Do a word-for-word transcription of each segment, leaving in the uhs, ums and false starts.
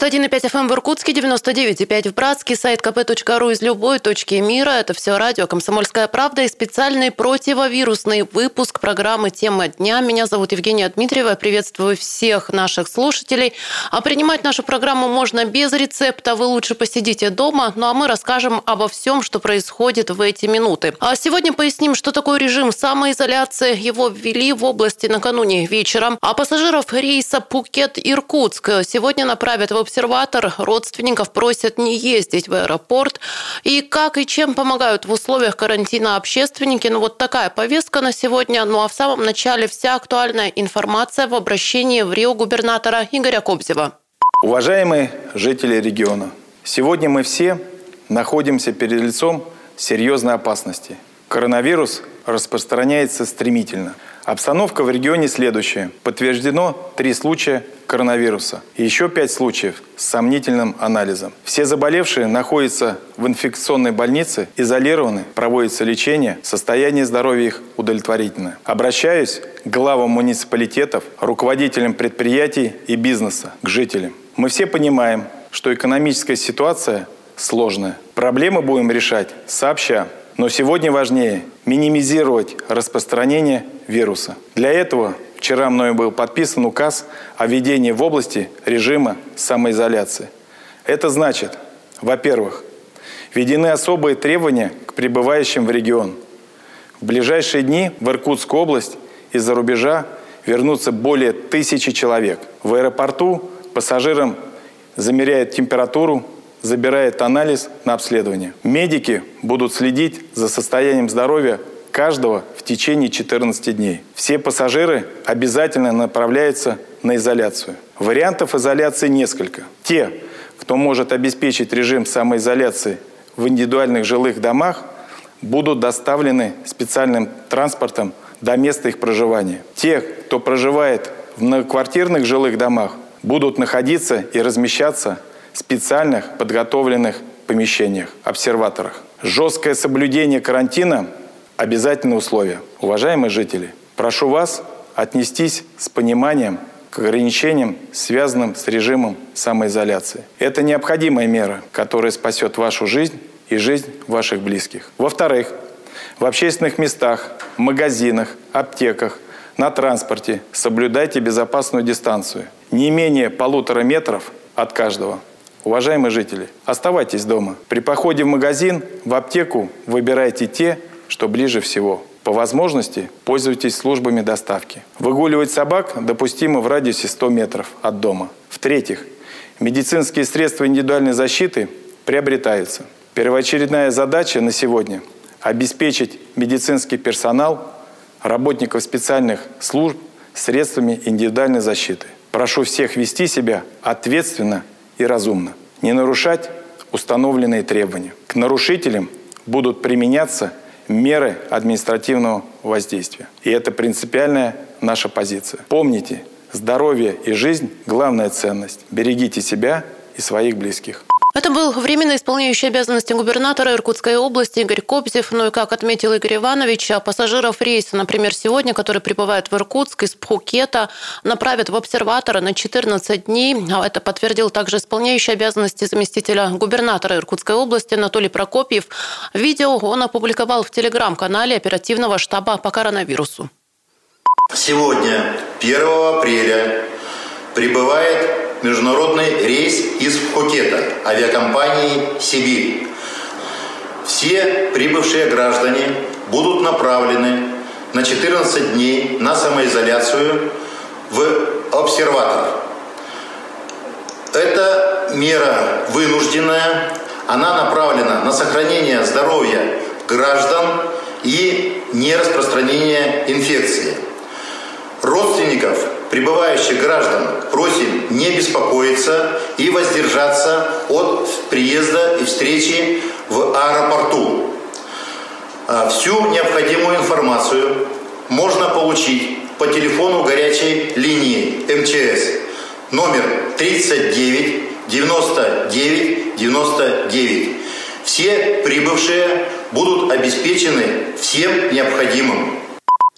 один и пять эф эм в Иркутске, девяносто девять и пять в Братске, сайт ка пэ точка ру из любой точки мира. Это все радио «Комсомольская правда» и специальный противовирусный выпуск программы «Тема дня». Меня зовут Евгения Дмитриева. Приветствую всех наших слушателей. А принимать нашу программу можно без рецепта. Вы лучше посидите дома. Ну а мы расскажем обо всем, что происходит в эти минуты. А сегодня поясним, что такое режим самоизоляции. Его ввели в области накануне вечером. А пассажиров рейса Пхукет-Иркутск сегодня направят в обсерватор. Родственников просят не ездить в аэропорт. И как и чем помогают в условиях карантина общественники. Ну вот такая повестка на сегодня. Ну а в самом начале вся актуальная информация в обращении в РИО губернатора Игоря Кобзева. Уважаемые жители региона, сегодня мы все находимся перед лицом серьезной опасности. Коронавирус распространяется стремительно. Обстановка в регионе следующая. Подтверждено три случая коронавируса. И еще пять случаев с сомнительным анализом. Все заболевшие находятся в инфекционной больнице, изолированы, проводится лечение, состояние здоровья их удовлетворительное. Обращаюсь к главам муниципалитетов, руководителям предприятий и бизнеса, к жителям. Мы все понимаем, что экономическая ситуация сложная. Проблемы будем решать сообща. Но сегодня важнее минимизировать распространение вируса. Для этого вчера мною был подписан указ о введении в области режима самоизоляции. Это значит, во-первых, введены особые требования к прибывающим в регион. В ближайшие дни в Иркутскую область из-за рубежа вернутся более тысячи человек. В аэропорту пассажирам замеряют температуру, забирает анализ на обследование. Медики будут следить за состоянием здоровья каждого в течение четырнадцати дней. Все пассажиры обязательно направляются на изоляцию. Вариантов изоляции несколько. Те, кто может обеспечить режим самоизоляции в индивидуальных жилых домах, будут доставлены специальным транспортом до места их проживания. Те, кто проживает в многоквартирных жилых домах, будут находиться и размещаться в специальных подготовленных помещениях, обсерваторах. Жесткое соблюдение карантина – обязательное условие. Уважаемые жители, прошу вас отнестись с пониманием к ограничениям, связанным с режимом самоизоляции. Это необходимая мера, которая спасет вашу жизнь и жизнь ваших близких. Во-вторых, в общественных местах, магазинах, аптеках, на транспорте соблюдайте безопасную дистанцию. Не менее полутора метров от каждого. Уважаемые жители, оставайтесь дома. При походе в магазин, в аптеку выбирайте те, что ближе всего. По возможности пользуйтесь службами доставки. Выгуливать собак допустимо в радиусе ста метров от дома. В-третьих, медицинские средства индивидуальной защиты приобретаются. Первоочередная задача на сегодня – обеспечить медицинский персонал, работников специальных служб средствами индивидуальной защиты. Прошу всех вести себя ответственно и разумно. Не нарушать установленные требования. К нарушителям будут применяться меры административного воздействия. И это принципиальная наша позиция. Помните, здоровье и жизнь – главная ценность. Берегите себя и своих близких. Это был временно исполняющий обязанности губернатора Иркутской области Игорь Кобзев. Ну и, как отметил Игорь Иванович, пассажиров рейса, например, сегодня, которые прибывают в Иркутск из Пхукета, направят в обсерватора на четырнадцать дней. Это подтвердил также исполняющий обязанности заместителя губернатора Иркутской области Анатолий Прокопьев. Видео он опубликовал в телеграм-канале оперативного штаба по коронавирусу. Сегодня, первого апреля, прибывает международный рейс из Пхукета авиакомпании «Сибирь». Все прибывшие граждане будут направлены на четырнадцать дней на самоизоляцию в обсерватор. Это мера вынужденная, она направлена на сохранение здоровья граждан и нераспространение инфекции. Родственников прибывающих граждан просим не беспокоиться и воздержаться от приезда и встречи в аэропорту. Всю необходимую информацию можно получить по телефону горячей линии эм че эс номер тридцать девять девяносто девять девяносто девять. Все прибывшие будут обеспечены всем необходимым.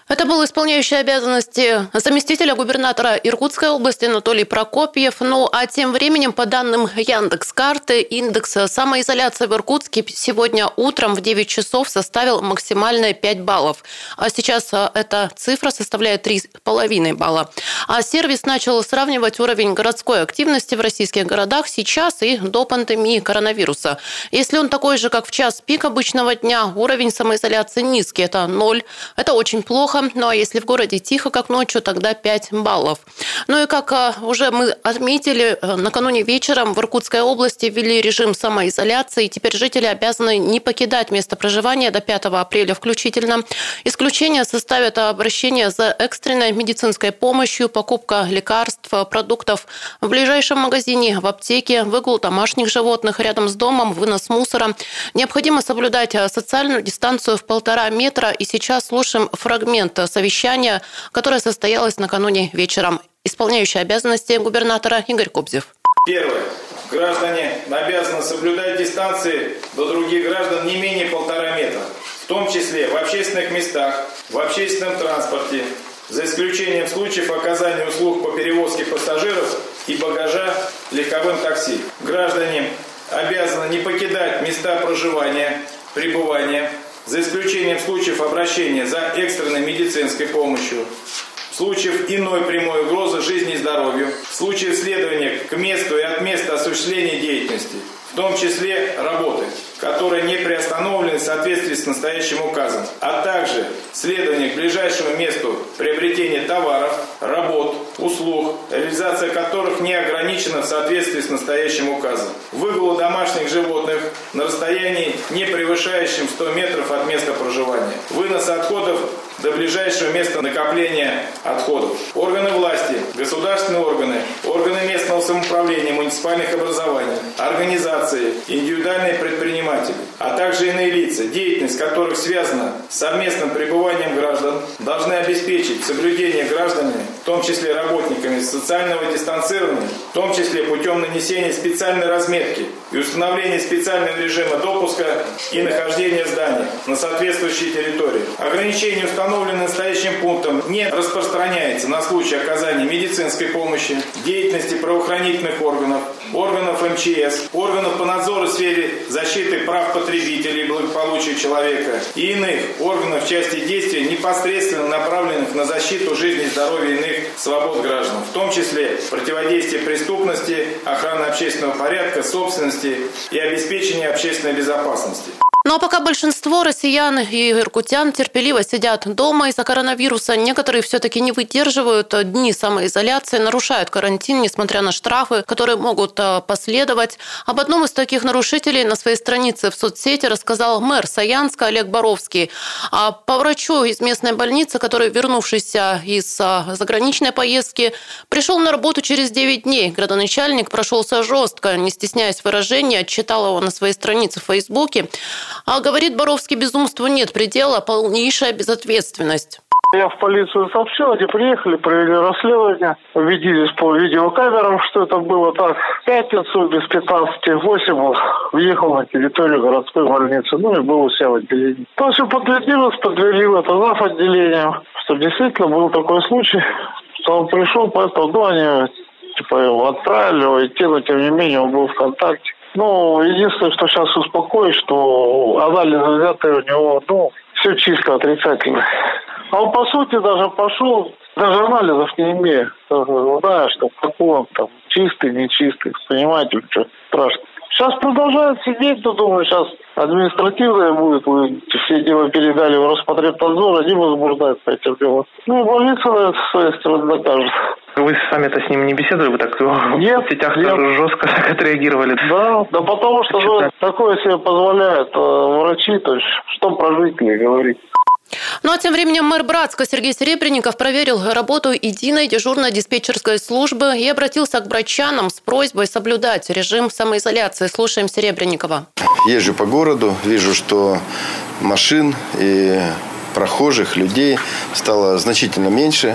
Это был исполняющий обязанности заместителя губернатора Иркутской области Анатолий Прокопьев. Ну а тем временем, по данным Яндекс.Карты, индекс самоизоляции в Иркутске сегодня утром в девять часов составил максимальные пять баллов. А сейчас эта цифра составляет три с половиной балла. А сервис начал сравнивать уровень городской активности в российских городах сейчас и до пандемии коронавируса. Если он такой же, как в час пик обычного дня, уровень самоизоляции низкий – это ноль. Это очень плохо. Ну а если в городе тихо, как ночью, тогда пять баллов. Ну и как уже мы отметили, накануне вечером в Иркутской области ввели режим самоизоляции. И теперь жители обязаны не покидать место проживания до пятого апреля включительно. Исключение составят обращение за экстренной медицинской помощью, покупка лекарств, продуктов в ближайшем магазине, в аптеке, выгул домашних животных рядом с домом, вынос мусора. Необходимо соблюдать социальную дистанцию в полтора метра. И сейчас слушаем фрагмент совещания, которое состоялось накануне вечером. Исполняющий обязанности губернатора Игорь Кобзев. Первое. Граждане обязаны соблюдать дистанции до других граждан не менее полтора метра, в том числе в общественных местах, в общественном транспорте, за исключением случаев оказания услуг по перевозке пассажиров и багажа легковым такси. Граждане обязаны не покидать места проживания, пребывания, за исключением случаев обращения за экстренной медицинской помощью, случаев иной прямой угрозы жизни и здоровью, случаев следования к месту и от места осуществления деятельности, в том числе работы, которые не приостановлены в соответствии с настоящим указом, а также следование к ближайшему месту приобретения товаров, работ, услуг, реализация которых не ограничена в соответствии с настоящим указом. Выгул домашних животных на расстоянии, не превышающем сто метров от места проживания. Вынос отходов до ближайшего места накопления отходов. Органы власти, государственные органы, органы местного самоуправления, муниципальных образований, организации, индивидуальные предприниматели, а также иные лица, деятельность которых связана с совместным пребыванием граждан, должны обеспечить соблюдение гражданами, в том числе работниками социального дистанцирования, в том числе путем нанесения специальной разметки и установления специального режима допуска и нахождения в зданиях на соответствующей территории. Ограничения, установленные настоящим пунктом, не распространяется на случай оказания медицинской помощи, деятельности правоохранительных органов, органов эм че эс, органов по надзору в сфере защиты прав потребителей и благополучия человека и иных органов в части действия, непосредственно направленных на защиту жизни и здоровья иных свобод граждан, в том числе противодействие преступности, охраны общественного порядка, собственности и обеспечение общественной безопасности. Ну а пока большинство россиян и иркутян терпеливо сидят дома из-за коронавируса, некоторые все-таки не выдерживают дни самоизоляции, нарушают карантин, несмотря на штрафы, которые могут последовать. Об одном из таких нарушителей на своей странице в соцсети рассказал мэр Саянска Олег Боровский. А по врачу из местной больницы, который, вернувшийся из заграничной поездки, пришел на работу через девять дней. Градоначальник прошелся жестко, не стесняясь выражения, отчитал его на своей странице в Фейсбуке. А говорит Боровский, безумству нет предела, полнейшая безответственность. Я в полицию сообщил, они приехали, провели расследование, убедились по видеокамерам, что это было так. В пятницу без пятнадцати восемь въехал на территорию городской больницы, ну и был у себя в отделении. То все подтвердилось, подтвердил это зав. Отделением, что действительно был такой случай, что он пришел, поэтому ну, они типа, его отправили, его идти, но тем не менее он был в контакте. Ну, единственное, что сейчас успокоит, что анализы взятые у него, ну, все чисто отрицательно. А он, по сути, даже пошел, даже анализов не имея. Знаешь, что какой он там, чистый, нечистый, понимаете, что страшно. Сейчас продолжают сидеть, но думаю, сейчас административное будет, вы все дела передали в Роспотребнадзор, они возбуждают по этим делам. Ну, больница с своей стороны докажет. Вы сами-то с ним не беседовали, вы так нет, в сетях нет. жестко так отреагировали? Да, да потому что ну, такое себе позволяют э, врачи, то есть что про жителей говорить. Ну а тем временем мэр Братска Сергей Серебренников проверил работу единой дежурной диспетчерской службы и обратился к братчанам с просьбой соблюдать режим самоизоляции. Слушаем Серебренникова. Езжу по городу, вижу, что машин и прохожих, людей стало значительно меньше.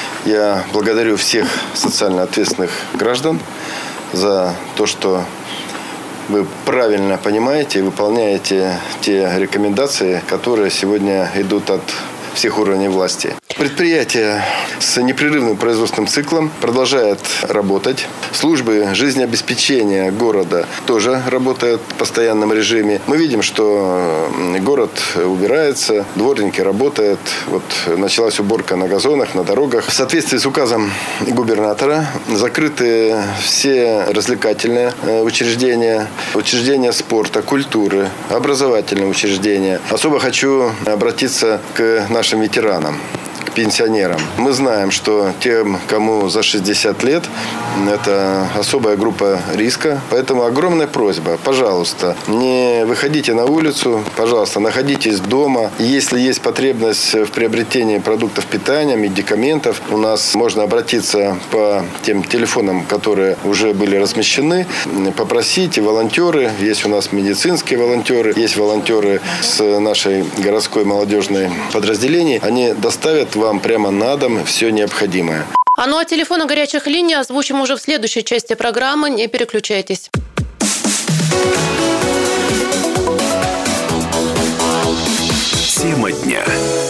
Я благодарю всех социально ответственных граждан за то, что вы правильно понимаете и выполняете те рекомендации, которые сегодня идут от всех уровней власти. Предприятие с непрерывным производственным циклом продолжает работать. Службы жизнеобеспечения города тоже работают в постоянном режиме. Мы видим, что город убирается, дворники работают. Вот началась уборка на газонах, на дорогах. В соответствии с указом губернатора закрыты все развлекательные учреждения, учреждения спорта, культуры, образовательные учреждения. Особо хочу обратиться к нашим ветеранам, пенсионерам. Мы знаем, что тем, кому за шестьдесят лет, это особая группа риска. Поэтому огромная просьба, пожалуйста, не выходите на улицу, пожалуйста, находитесь дома. Если есть потребность в приобретении продуктов питания, медикаментов, у нас можно обратиться по тем телефонам, которые уже были размещены, попросить. Волонтеры, есть у нас медицинские волонтеры, есть волонтеры с нашей городской молодежной подразделения. Они доставят вам прямо на дом все необходимое. А ну а телефоны горячих линий озвучим уже в следующей части программы. Не переключайтесь. Тема дня.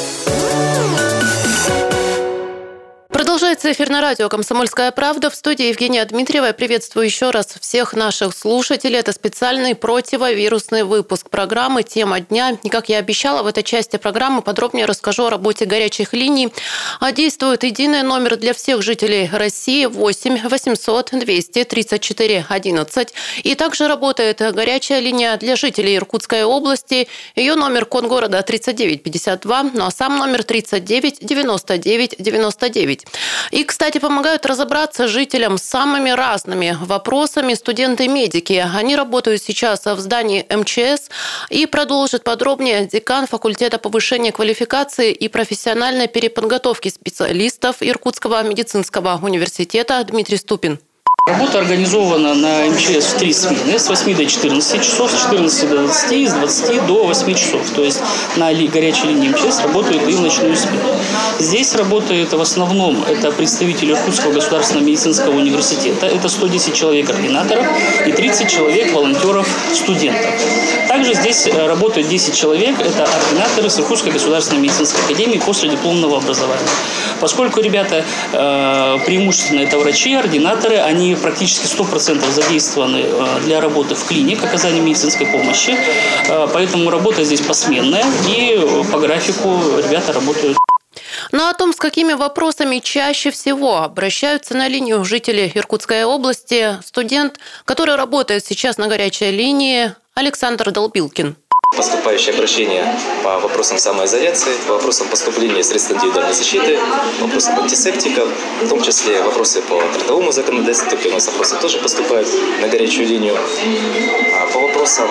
Продолжается эфир на радио «Комсомольская правда». В студии Евгения Дмитриева. Я приветствую еще раз всех наших слушателей. Это специальный противовирусный выпуск программы «Тема дня». И, как я обещала, в этой части программы подробнее расскажу о работе горячих линий. Действует единый номер для всех жителей России восемь восемьсот двести тридцать четыре одиннадцать. И также работает горячая линия для жителей Иркутской области. Ее номер код города тридцать девять пятьдесят два, ну а сам номер тридцать девять девяносто девять девяносто девять. И, кстати, помогают разобраться жителям с самыми разными вопросами студенты-медики. Они работают сейчас в здании эм че эс и продолжат подробнее декан факультета повышения квалификации и профессиональной переподготовки специалистов Иркутского медицинского университета Дмитрий Ступин. Работа организована на эм че эс в три смены, с восьми до четырнадцати часов, с четырнадцати до двадцати, с двадцати до восьми часов. То есть на горячей линии эм че эс работают и в ночную смену. Здесь работает в основном это представители Иркутского государственного медицинского университета. Это сто десять человек ординаторов и тридцать человек волонтеров студентов. Также здесь работают десять человек, это ординаторы с Иркутской государственной медицинской академии после дипломного образования. Поскольку ребята э, преимущественно это врачи, ординаторы, они практически сто процентов задействованы для работы в клинике, оказания медицинской помощи. Поэтому работа здесь посменная, и по графику ребята работают. Но о том, с какими вопросами чаще всего обращаются на линию жители Иркутской области, студент, который работает сейчас на горячей линии, Александр Долбилкин. Поступающие обращения по вопросам самоизоляции, по вопросам поступления средств индивидуальной защиты, вопросам антисептиков, в том числе вопросы по трудовому законодательству, такие у нас вопросы тоже поступают на горячую линию. А по вопросам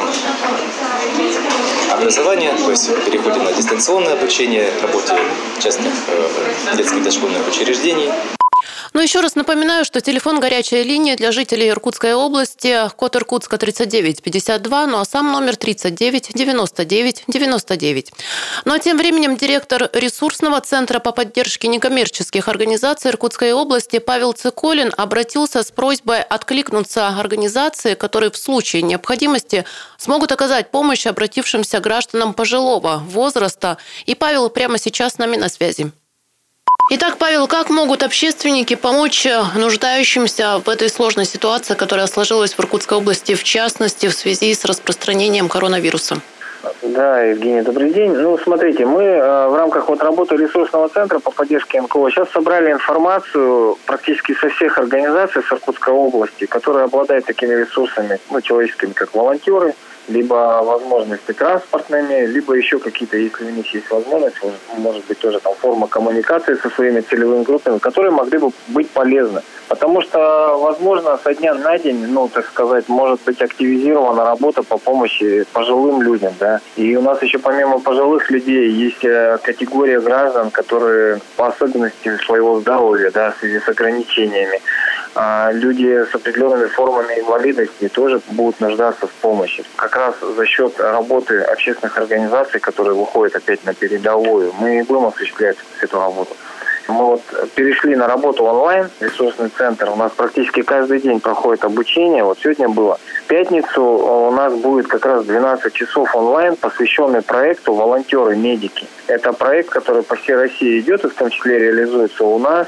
образования, то есть переходим на дистанционное обучение, работе частных детских дошкольных учреждений. Но еще раз напоминаю, что телефон горячей линии для жителей Иркутской области, код Иркутска тридцать девять пятьдесят два, ну а сам номер тридцать девять девяносто девять девяносто девять. Ну а тем временем директор ресурсного центра по поддержке некоммерческих организаций Иркутской области Павел Циколин обратился с просьбой откликнуться организации, которые в случае необходимости смогут оказать помощь обратившимся гражданам пожилого возраста. И Павел прямо сейчас с нами на связи. Итак, Павел, как могут общественники помочь нуждающимся в этой сложной ситуации, которая сложилась в Иркутской области, в частности, в связи с распространением коронавируса? Да, Евгений, добрый день. Ну, смотрите, мы э, в рамках вот работы ресурсного центра по поддержке эн ка о сейчас собрали информацию практически со всених организаций с Иркутской области, которые обладают такими ресурсами, ну, человеческими, как волонтеры, либо возможности транспортными, либо еще какие-то, если у них есть возможность, может быть, тоже там форма коммуникации со своими целевыми группами, которые могли бы быть полезны. Потому что, возможно, со дня на день, ну, так сказать, может быть активизирована работа по помощи пожилым людям, да. И у нас еще помимо пожилых людей есть категория граждан, которые по особенностям своего здоровья, да, в связи с ограничениями, а люди с определенными формами инвалидности тоже будут нуждаться в помощи. Как раз за счет работы общественных организаций, которые выходят опять на передовую, мы будем осуществлять эту работу. Мы вот перешли на работу онлайн, ресурсный центр. У нас практически каждый день проходит обучение. Вот сегодня было. В пятницу у нас будет как раз двенадцать часов онлайн, посвященный проекту «Волонтеры-медики». Это проект, который по всей России идет и в том числе реализуется у нас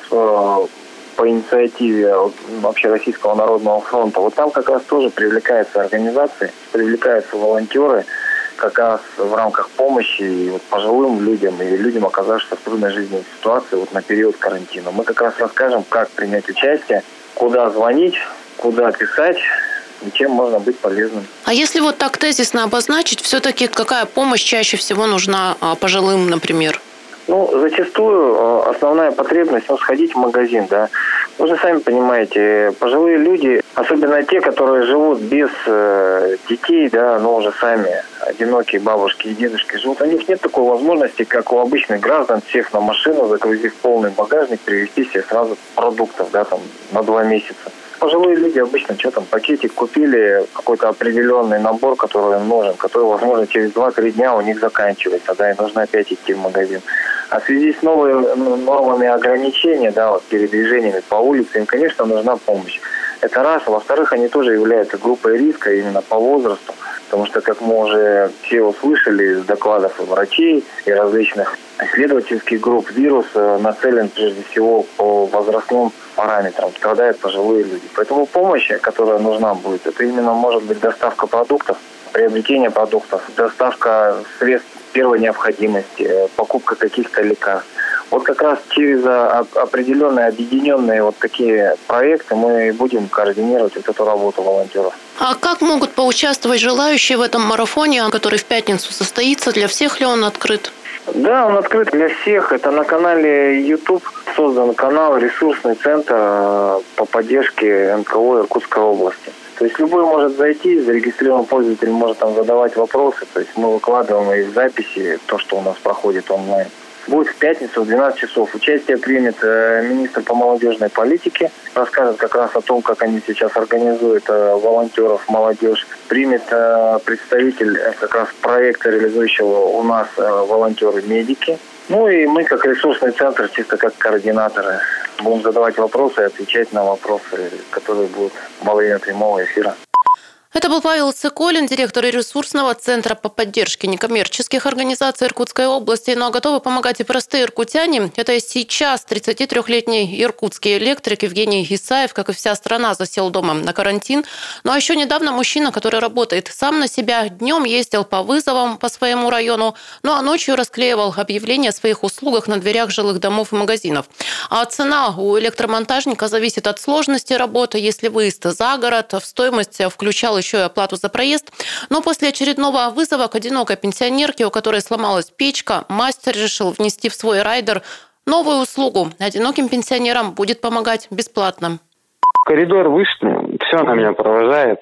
по инициативе Общероссийского народного фронта. Вот там как раз тоже привлекаются организации, привлекаются волонтеры, как раз в рамках помощи и вот пожилым людям и людям, оказавшимся в трудной жизненной ситуации вот на период карантина. Мы как раз расскажем, как принять участие, куда звонить, куда писать и чем можно быть полезным. А если вот так тезисно обозначить, все-таки какая помощь чаще всего нужна пожилым, например? Ну, зачастую основная потребность, ну, сходить в магазин, да. Вы же сами понимаете, пожилые люди, особенно те, которые живут без э, детей, да, но уже сами одинокие бабушки и дедушки живут, у них нет такой возможности, как у обычных граждан, сев на машину, загрузив полный багажник, привезти себе сразу продуктов, да, там, на два месяца. Пожилые люди обычно что там, пакетик купили, какой-то определенный набор, который им нужен, который, возможно, через два-три дня у них заканчивается, да, и нужно опять идти в магазин. А в связи с новыми нормами ограничения, да, вот, передвижениями по улице, им, конечно, нужна помощь. Это раз. Во-вторых, они тоже являются группой риска именно по возрасту, потому что, как мы уже все услышали из докладов и врачей, и различных исследовательских групп, вирус нацелен прежде всего по возрастным параметрам, страдают пожилые люди. Поэтому помощь, которая нужна будет, это именно может быть доставка продуктов, приобретение продуктов, доставка средств первой необходимости, покупка каких-то лекарств. Вот как раз через определенные объединенные вот такие проекты мы будем координировать вот эту работу волонтеров. А как могут поучаствовать желающие в этом марафоне, который в пятницу состоится? Для всех ли он открыт? Да, он открыт для всех. Это на канале YouTube создан канал «Ресурсный центр» по поддержке эн ка о Иркутской области. То есть любой может зайти, зарегистрированный пользователь может там задавать вопросы. То есть мы выкладываем и в записи то, что у нас проходит онлайн. Будет в пятницу в двенадцать часов. Участие примет министр по молодежной политике. Расскажет как раз о том, как они сейчас организуют волонтеров, молодежь. Примет представитель как раз проекта, реализующего у нас волонтеры-медики. Ну и мы, как ресурсный центр, чисто как координаторы, будем задавать вопросы и отвечать на вопросы, которые будут во время прямого эфира. Это был Павел Циколин, директор ресурсного центра по поддержке некоммерческих организаций Иркутской области. Но готовы помогать и простые иркутяне. Это сейчас тридцатитрёхлетний иркутский электрик Евгений Исаев, как и вся страна, засел дома на карантин. Ну а еще недавно мужчина, который работает сам на себя, днем ездил по вызовам по своему району, ну а ночью расклеивал объявления о своих услугах на дверях жилых домов и магазинов. А цена у электромонтажника зависит от сложности работы. Если выезд за город, в стоимость включал еще и оплату за проезд. Но после очередного вызова к одинокой пенсионерке, у которой сломалась печка, мастер решил внести в свой райдер новую услугу. Одиноким пенсионерам будет помогать бесплатно. В коридор вышли, все, она меня провожает.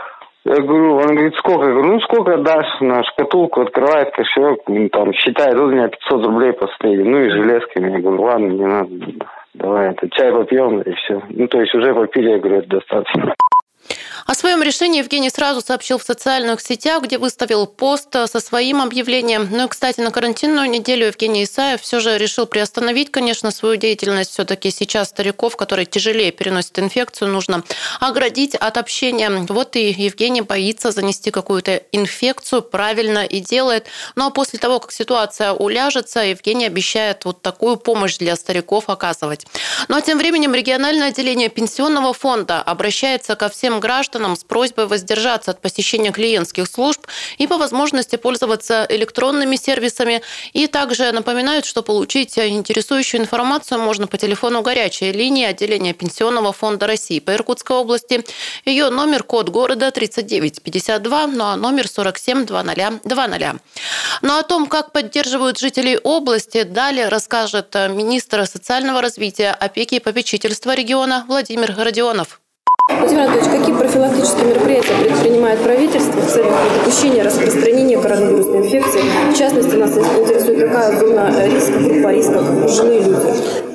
Я говорю, он говорит, сколько? Я говорю, ну сколько дашь? На шкатулку открывает кошелек, там считает, вот у меня пятьсот рублей последний, ну и железками. Я говорю, ладно, не надо, давай, это чай попьем и все. Ну то есть уже попили, я говорю, это достаточно. О своем решении Евгений сразу сообщил в социальных сетях, где выставил пост со своим объявлением. Ну и, кстати, на карантинную неделю Евгений Исаев все же решил приостановить, конечно, свою деятельность. Все-таки сейчас стариков, которые тяжелее переносят инфекцию, нужно оградить от общения. Вот и Евгений боится занести какую-то инфекцию, правильно и делает. Ну а после того, как ситуация уляжется, Евгений обещает вот такую помощь для стариков оказывать. Ну а тем временем региональное отделение Пенсионного фонда обращается ко всем гражданам с просьбой воздержаться от посещения клиентских служб и по возможности пользоваться электронными сервисами. И также напоминают, что получить интересующую информацию можно по телефону горячей линии отделения Пенсионного фонда России по Иркутской области. Ее номер, код города тридцать девять пятьдесят два, ну а номер сорок семь двадцать двадцать. Но о том, как поддерживают жителей области, далее расскажет министр социального развития, опеки и попечительства региона Владимир Родионов. Владимир Анатольевич, какие профилактические мероприятия предпринимает правительство в целях недопущения распространения коронавирусной инфекции? В частности, нас интересует, какая зона риска, группа риска, как пожилые люди.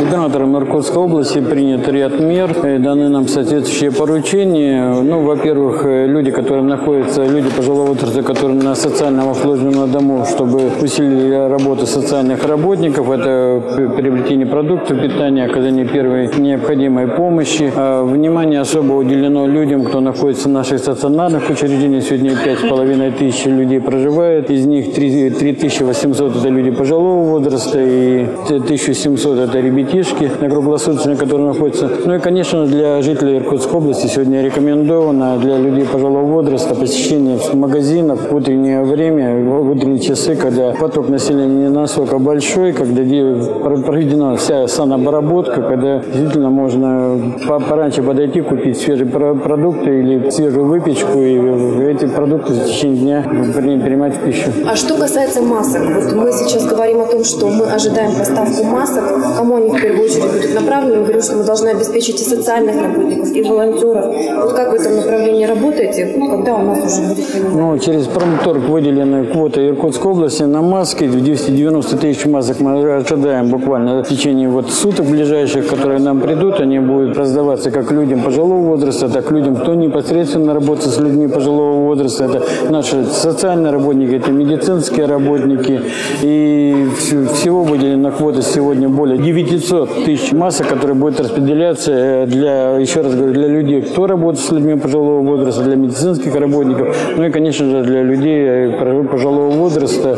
Губернатором Иркутской области принят ряд мер, даны нам соответствующие поручения. Ну, во-первых, люди, которые находятся, люди пожилого возраста, которые на социальном обслуживании на дому, чтобы усилили работу социальных работников, это приобретение продуктов питания, оказание первой необходимой помощи. Внимание особо уделено людям, кто находится в наших стационарных учреждениях. Сегодня пять с половиной тысяч людей проживает, из них три тысячи восемьсот это люди пожилого возраста и тысяча семьсот это ребятишки на круглосуточно, которые находятся. Ну и, конечно, для жителей Иркутской области сегодня рекомендовано для людей пожилого возраста посещение магазинов в утреннее время, в утренние часы, когда поток населения не настолько большой, когда проведена вся санобработка, когда действительно можно пораньше подойти, купить свежие продукты или свежую выпечку и эти продукты в течение дня принимать в пищу. А что касается масок, вот мы сейчас говорим о том, что мы ожидаем поставку масок, кому они в первую очередь будут направлены, мы говорим, что мы должны обеспечить и социальных работников, и волонтеров. Вот как в этом направлении работаете, когда у нас уже будет принимать? Ну, через Промторг выделены квоты Иркутской области на маски, двести девяносто тысяч масок мы ожидаем буквально в течение вот суток ближайших, которые нам придут, они будут раздаваться как людям пожилого возраста, так и людям, кто непосредственно работает с людьми пожилого возраста. Это наши социальные работники, это медицинские работники. И всего выделено квота сегодня более девятисот тысяч масок, которые будут распределяться для, еще раз говорю, для людей, кто работает с людьми пожилого возраста, для медицинских работников, ну и, конечно же, для людей пожилого возраста,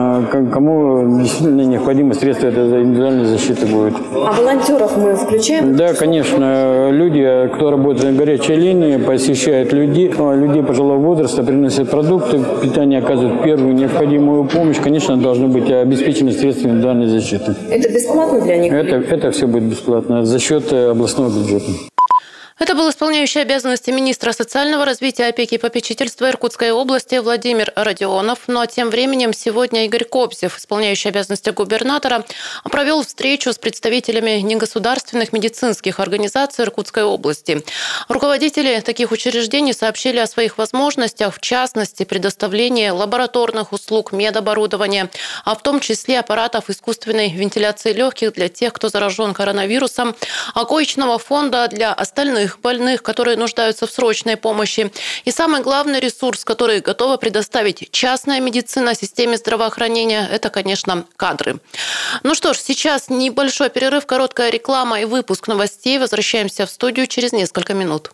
кому действительно необходимы средства этой индивидуальной защиты будет. А волонтеров мы включаем? Да, конечно. Люди, кто работает на горячей линии, посещают людей, людей пожилого возраста, приносят продукты, питание оказывают первую необходимую помощь. Конечно, должны быть обеспечены средства индивидуальной защиты. Это бесплатно для них? Это, это все будет бесплатно за счет областного бюджета. Это был исполняющий обязанности министра социального развития, опеки и попечительства Иркутской области Владимир Родионов. Ну а тем временем сегодня Игорь Кобзев, исполняющий обязанности губернатора, провел встречу с представителями негосударственных медицинских организаций Иркутской области. Руководители таких учреждений сообщили о своих возможностях, в частности, предоставление лабораторных услуг, медоборудования, а в том числе аппаратов искусственной вентиляции легких для тех, кто заражен коронавирусом, а коечного фонда для остальных больных, которые нуждаются в срочной помощи. И самый главный ресурс, который готова предоставить частная медицина системе здравоохранения, это, конечно, кадры. Ну что ж, сейчас небольшой перерыв, короткая реклама и выпуск новостей. Возвращаемся в студию через несколько минут.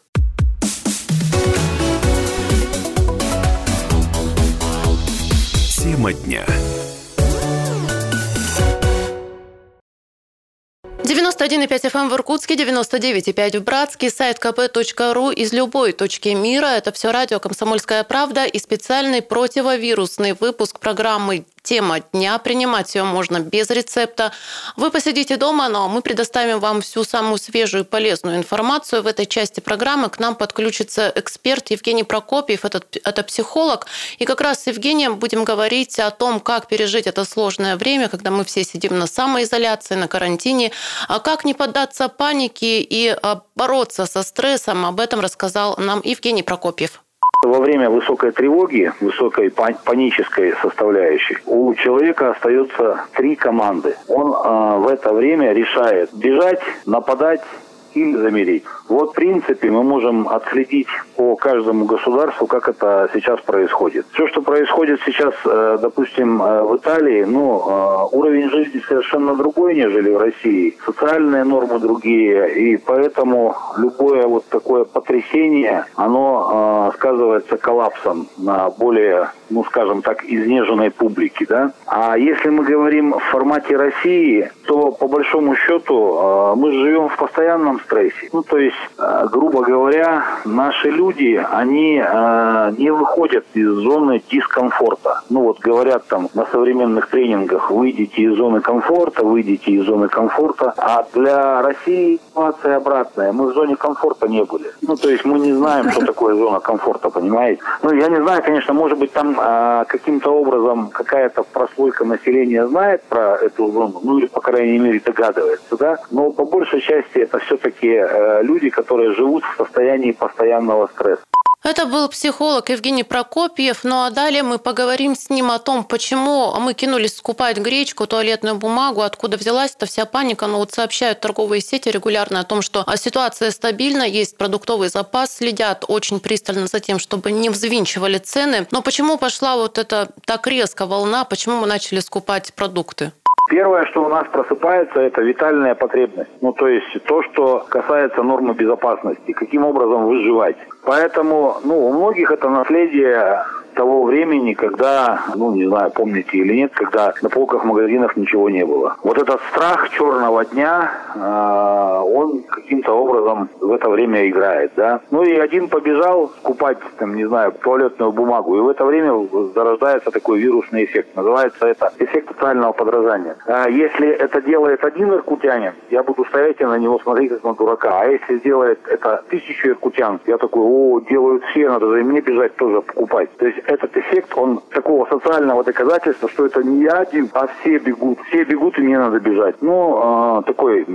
Тема дня. девяносто один и пять эф эм в Иркутске, девяносто девять и пять в Братске, сайт ка пэ точка ру из любой точки мира. Это все радио «Комсомольская правда» и специальный противовирусный выпуск программы «Тема дня». Принимать ее можно без рецепта. Вы посидите дома, но мы предоставим вам всю самую свежую и полезную информацию. В этой части программы к нам подключится эксперт Евгений Прокопьев, это, это психолог. И как раз с Евгением будем говорить о том, как пережить это сложное время, когда мы все сидим на самоизоляции, на карантине. А как не поддаться панике и бороться со стрессом, об этом рассказал нам Евгений Прокопьев. Во время высокой тревоги, высокой панической составляющей, у человека остается три команды. Он э, в это время решает бежать, нападать или замереть. Вот, в принципе, мы можем отследить по каждому государству, как это сейчас происходит. Все, что происходит сейчас, допустим, в Италии, ну, уровень жизни совершенно другой, нежели в России. Социальные нормы другие, и поэтому любое вот такое потрясение, оно сказывается коллапсом на более, ну, скажем так, изнеженной публике, да. А если мы говорим в формате России, то, по большому счету, мы живем в постоянном стрессе. Ну, то есть, грубо говоря, наши люди, они э, не выходят из зоны дискомфорта. Ну вот говорят там на современных тренингах: выйдите из зоны комфорта, выйдите из зоны комфорта. А для России ситуация обратная. Мы в зоне комфорта не были. Ну, то есть мы не знаем, что такое зона комфорта, понимаете? Ну, я не знаю, конечно, может быть, там э, каким-то образом какая-то прослойка населения знает про эту зону, ну или, по крайней мере, догадывается, да? Но по большей части это все-таки э, люди, которые живут в состоянии постоянного стресса. Это был психолог Евгений Прокопьев. Ну а далее мы поговорим с ним о том, почему мы кинулись скупать гречку, туалетную бумагу, откуда взялась эта вся паника. Ну вот сообщают торговые сети регулярно о том, что ситуация стабильна, есть продуктовый запас, следят очень пристально за тем, чтобы не взвинчивали цены. Но почему пошла вот эта так резко волна, почему мы начали скупать продукты? Первое, что у нас просыпается, это витальная потребность. Ну, то есть то, что касается нормы безопасности. Каким образом выживать. Поэтому, ну, у многих это наследие того времени, когда, ну, не знаю, помните или нет, когда на полках магазинов ничего не было. Вот этот страх черного дня, э, он каким-то образом в это время играет, да. Ну и один побежал скупать, там, не знаю, туалетную бумагу, и в это время зарождается такой вирусный эффект. Называется это эффект тотального подражания. А если это делает один иркутянин, я буду стоять и на него смотреть как на дурака. А если делает это тысячу иркутян, я такой, о, делают все, надо же и мне бежать тоже покупать. То есть этот эффект, он такого социального доказательства, что это не я один, а все бегут. Все бегут, и мне надо бежать. Ну, э, такой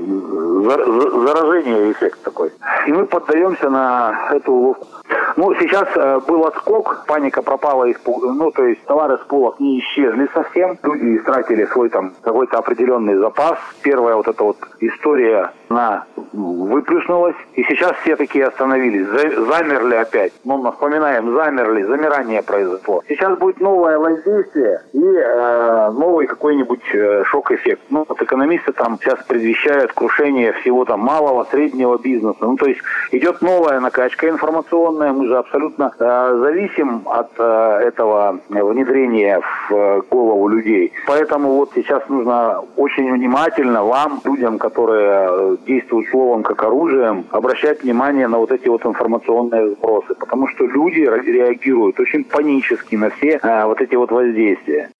заражение эффект такой. И мы поддаемся на эту уловку. Ну, сейчас э, был отскок, паника пропала, из, ну, то есть товары с полок не исчезли совсем. Люди истратили свой там какой-то определенный запас. Первая вот эта вот история, она выплюснулась. И сейчас все такие остановились, замерли опять. Ну, вспоминаем, замерли, замирание произошло. Сейчас будет новое воздействие и э, новый какой-нибудь э, шок-эффект. Ну, вот экономисты там сейчас предвещают крушение всего там малого, среднего бизнеса. Ну, то есть идет новая накачка информационная. Мы же абсолютно э, зависим от э, этого внедрения в э, голову людей. Поэтому вот сейчас нужно очень внимательно вам, людям, которые действуют словом как оружием, обращать внимание на вот эти вот информационные сбросы. Потому что люди реагируют очень панически на все э, вот эти вот воздействия.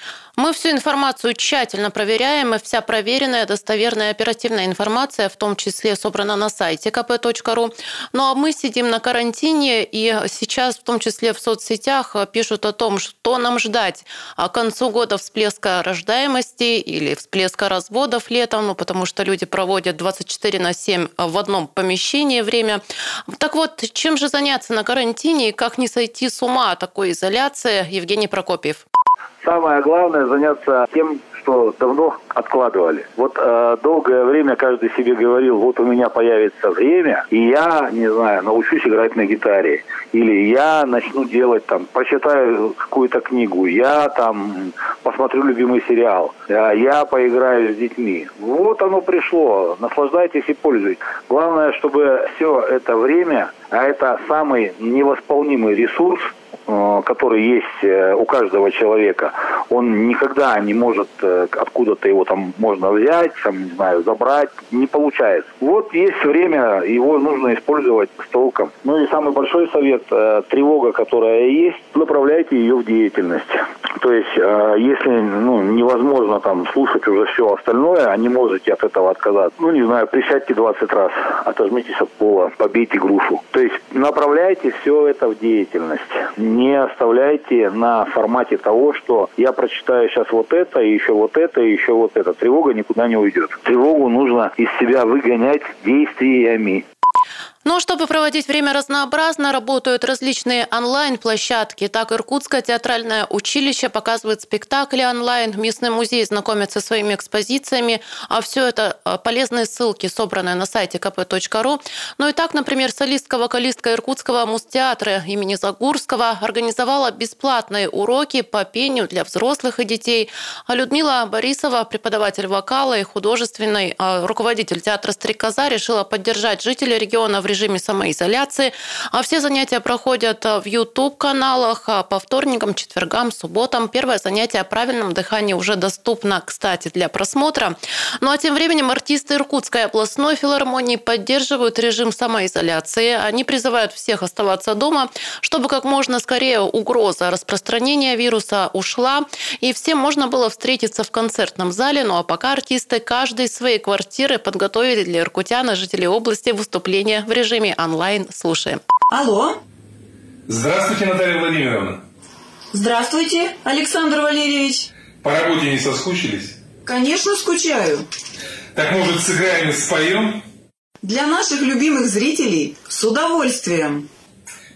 Мы всю информацию тщательно проверяем, и вся проверенная, достоверная, оперативная информация, в том числе, собрана на сайте ка пэ точка ру. Ну а мы сидим на карантине, и сейчас, в том числе в соцсетях, пишут о том, что нам ждать к концу года всплеска рождаемости или всплеска разводов летом, ну, потому что люди проводят двадцать четыре на семь в одном помещении время. Так вот, чем же заняться на карантине и как не сойти с ума от такой изоляции? Евгений Прокопьев. Самое главное заняться тем, что давно откладывали. Вот э, долгое время каждый себе говорил, вот у меня появится время, и я, не знаю, научусь играть на гитаре. Или я начну делать там, прочитаю какую-то книгу, я там посмотрю любимый сериал, я поиграю с детьми. Вот оно пришло, наслаждайтесь и пользуйтесь. Главное, чтобы все это время, а это самый невосполнимый ресурс, который есть у каждого человека, он никогда не может откуда-то его там можно взять, там, не знаю, забрать, не получается. Вот есть время, его нужно использовать с толком. Ну и самый большой совет, тревога, которая есть, направляйте ее в деятельность. То есть, если ну, невозможно там слушать уже все остальное, а не можете от этого отказаться, ну, не знаю, присядьте двадцать раз, отожмитесь от пола, побейте грушу. То есть, направляйте все это в деятельность. Не оставляйте на формате того, что я прочитаю сейчас вот это, и еще вот это, и еще вот это. Тревога никуда не уйдет. Тревогу нужно из себя выгонять действиями. Но чтобы проводить время разнообразно, работают различные онлайн-площадки. Так, Иркутское театральное училище показывает спектакли онлайн, местный музей знакомится со своими экспозициями, а все это полезные ссылки, собранные на сайте ка пэ точка ру. Ну и так, например, солистка-вокалистка Иркутского муз-театра имени Загурского организовала бесплатные уроки по пению для взрослых и детей. А Людмила Борисова, преподаватель вокала и художественный руководитель театра «Стрекоза», решила поддержать жителей региона в режиме самоизоляции. А все занятия проходят в YouTube-каналах по вторникам, четвергам, субботам. Первое занятие о правильном дыхании уже доступно, кстати, для просмотра. Ну а тем временем артисты Иркутской областной филармонии поддерживают режим самоизоляции. Они призывают всех оставаться дома, чтобы как можно скорее угроза распространения вируса ушла, и всем можно было встретиться в концертном зале. Ну а пока артисты каждой из своей квартиры подготовили для иркутян и жителей области выступления в режиме онлайн. Слушаем. Алло. Здравствуйте, Наталья Владимировна. Здравствуйте, Александр Валерьевич. По работе не соскучились? Конечно, скучаю. Так, может, сыграем и споем? Для наших любимых зрителей с удовольствием.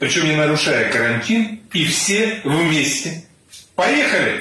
причем не нарушая карантин, и все вместе. Поехали!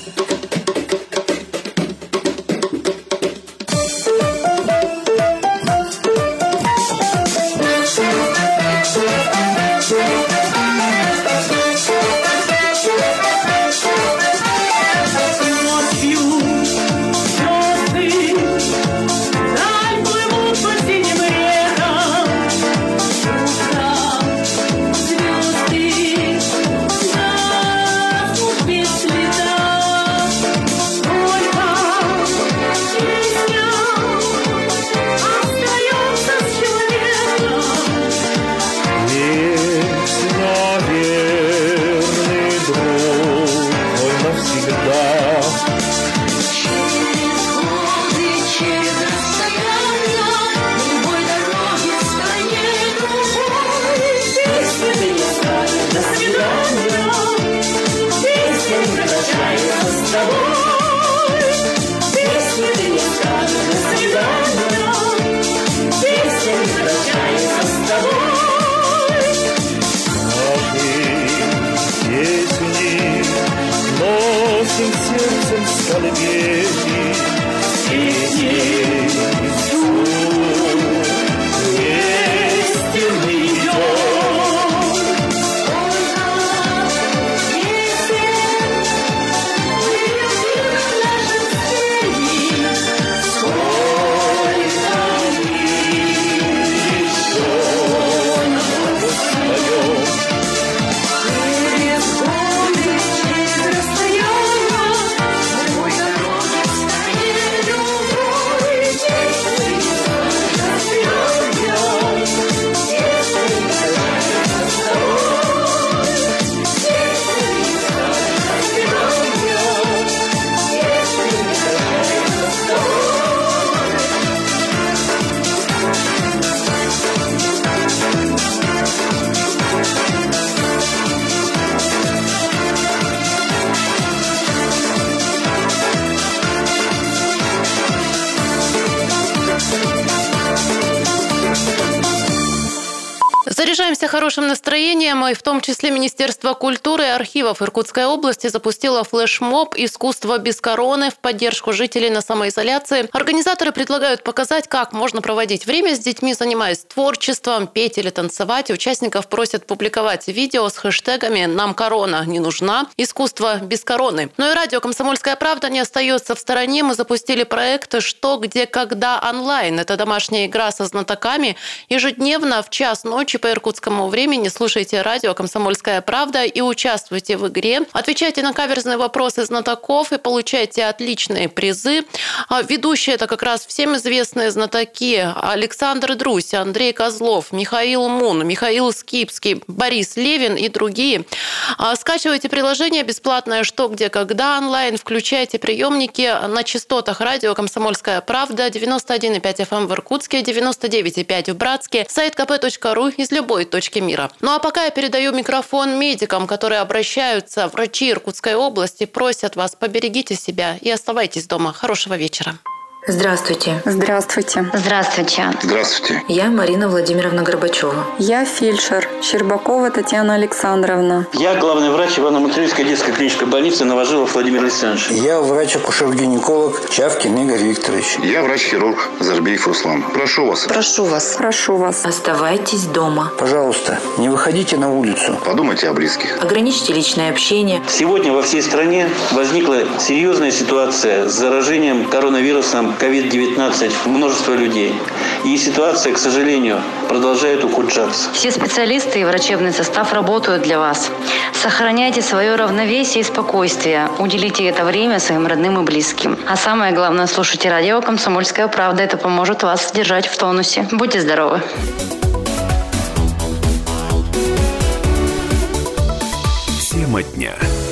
Заряжаемся хорошим настроением, и в том числе Министерство культуры и архивов Иркутской области запустило флешмоб «Искусство без короны» в поддержку жителей на самоизоляции. Организаторы предлагают показать, как можно проводить время с детьми, занимаясь творчеством, петь или танцевать. Участников просят публиковать видео с хэштегами «Нам корона не нужна», «Искусство без короны». Но и радио «Комсомольская правда» не остается в стороне. Мы запустили проект «Что, где, когда онлайн». Это домашняя игра со знатоками. Ежедневно в час ночи по иркутскому времени слушайте радио «Комсомольская правда» и участвуйте в игре. Отвечайте на каверзные вопросы знатоков и получайте отличные призы. Ведущие – это как раз всем известные знатоки: Александр Друсь, Андрей Козлов, Михаил Мун, Михаил Скипский, Борис Левин и другие. Скачивайте приложение бесплатное «Что, где, когда» онлайн. Включайте приемники на частотах радио «Комсомольская правда», девяносто один и пять эф эм в Иркутске, девяносто девять и пять в Братске, сайт ка пэ точка ру из любой точки мира. Ну а пока я передаю микрофон медикам, которые обращаются, врачи Иркутской области, просят вас: поберегите себя и оставайтесь дома. Хорошего вечера. Здравствуйте. Здравствуйте. Здравствуйте. Здравствуйте. Я Марина Владимировна Горбачева. Я фельдшер Щербакова Татьяна Александровна. Я главный врач Ивано-Матрёнинской детской клинической больницы Новожилов Владимир Александрович. Я врач-акушер-гинеколог Чавкин Игорь Викторович. Я врач-хирург Зарбеев Руслан. Прошу вас. Прошу вас. Прошу вас. Оставайтесь дома. Пожалуйста, не выходите на улицу. Подумайте о близких. Ограничьте личное общение. Сегодня во всей стране возникла серьезная ситуация с заражением коронавирусом ковид девятнадцать множество людей. И ситуация, к сожалению, продолжает ухудшаться. Все специалисты и врачебный состав работают для вас. Сохраняйте свое равновесие и спокойствие. Уделите это время своим родным и близким. А самое главное, слушайте радио «Комсомольская правда». Это поможет вас держать в тонусе. Будьте здоровы. Тема дня.